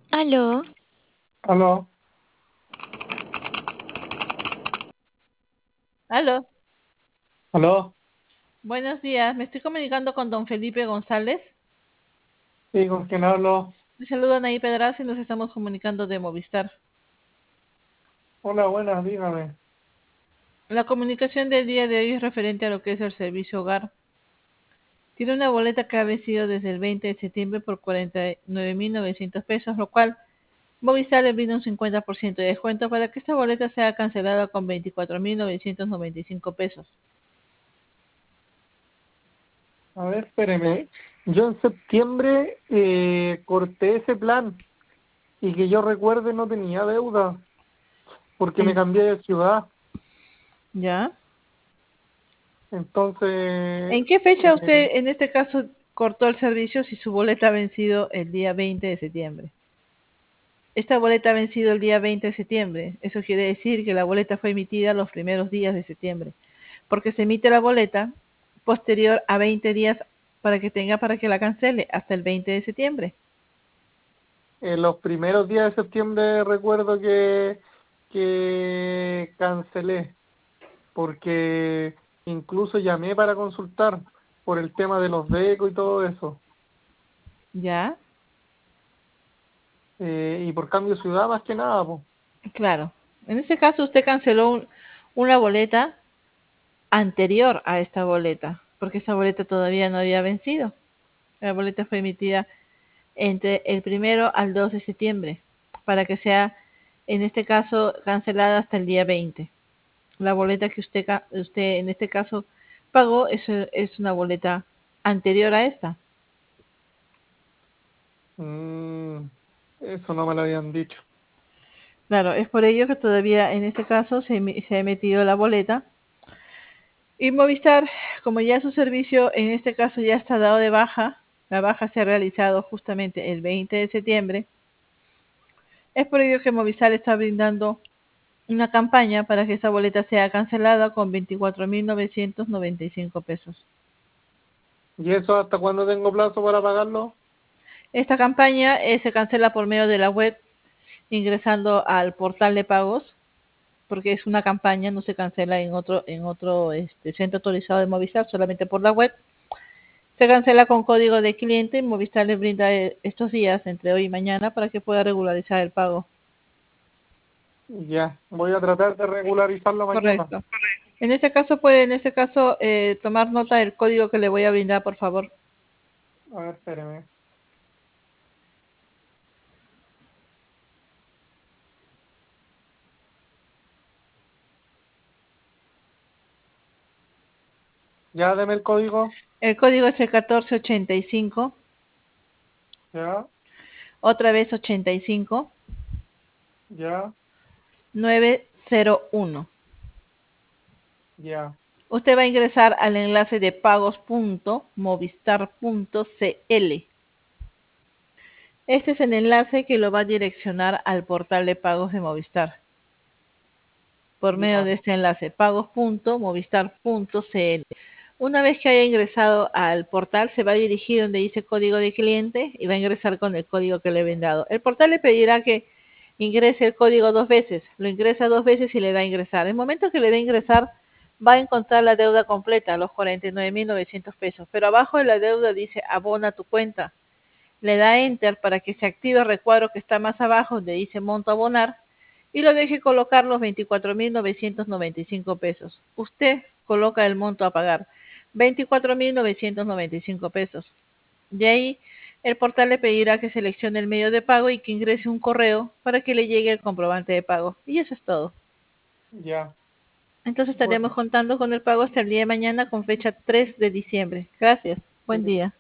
Aló, Aló, Aló, aló, buenos días. Me estoy comunicando con don Felipe González. sí, ¿con quién hablo? Le saludan ahí Pedraza y nos estamos comunicando de Movistar. Hola, buenas, dígame. La comunicación del día de hoy es referente a lo que es el servicio hogar. Tiene una boleta que ha vencido desde el 20 de septiembre por 49.900 pesos, lo cual Movistar le brinda un 50% de descuento para que esta boleta sea cancelada con 24.995 pesos. A ver, espéreme. Yo en septiembre corté ese plan y que yo recuerde no tenía deuda porque me En- cambié de ciudad. ¿Ya? Entonces, ¿En qué fecha eh, usted en este caso cortó el servicio si su boleta ha vencido el día 20 de septiembre? Esta boleta ha vencido el día 20 de septiembre. Eso quiere decir que la boleta fue emitida los primeros días de septiembre, porque se emite la boleta posterior a 20 días para que la cancele hasta el 20 de septiembre. en los primeros días de septiembre recuerdo que cancelé porque incluso llamé para consultar por el tema de los becos y todo eso. ¿Ya? Y por cambio de ciudad más que nada, pues. Claro. En este caso usted canceló una boleta anterior a esta boleta, porque esta boleta todavía no había vencido. La boleta fue emitida entre el primero al 2 de septiembre, para que sea, en este caso, cancelada hasta el día 20. La boleta que usted en este caso pagó es una boleta anterior a esta. Mm, eso no me lo habían dicho. Claro, es por ello que todavía en este caso se ha emitido la boleta. Y Movistar, como ya su servicio en este caso ya está dado de baja, la baja se ha realizado justamente el 20 de septiembre, es por ello que Movistar está brindando una campaña para que esta boleta sea cancelada con 24.995 pesos. ¿Y eso hasta cuándo tengo plazo para pagarlo? Esta campaña se cancela por medio de la web ingresando al portal de pagos, porque es una campaña, no se cancela en otro centro autorizado de Movistar, solamente por la web. Se cancela con código de cliente y Movistar le brinda estos días, entre hoy y mañana, para que pueda regularizar el pago. Ya, voy a tratar de regularizarlo mañana. Correcto. En este caso puede, tomar nota del código que le voy a brindar, por favor. A ver, espéreme. Ya, deme el código. El código es el 1485, Ya, otra vez 85, ya, 901. ya. Usted va a ingresar al enlace de pagos.movistar.cl. Este es el enlace que lo va a direccionar al portal de pagos de Movistar. Por medio Ya, de este enlace, pagos.movistar.cl. Una vez que haya ingresado al portal, se va a dirigir donde dice código de cliente y va a ingresar con el código que le he brindado. El portal le pedirá que ingrese el código dos veces. Lo ingresa dos veces y le da a ingresar. En el momento que le da a ingresar, va a encontrar la deuda completa, los 49.900 pesos. Pero abajo de la deuda dice abona tu cuenta. Le da enter para que se active el recuadro que está más abajo donde dice monto abonar y lo deje colocar los 24.995 pesos. Usted coloca el monto a pagar, 24.995 pesos. De ahí, el portal le pedirá que seleccione el medio de pago y que ingrese un correo para que le llegue el comprobante de pago. Y eso es todo. ya. Entonces Bueno, estaremos contando con el pago hasta el día de mañana con fecha 3 de diciembre. Gracias. Buen sí. día.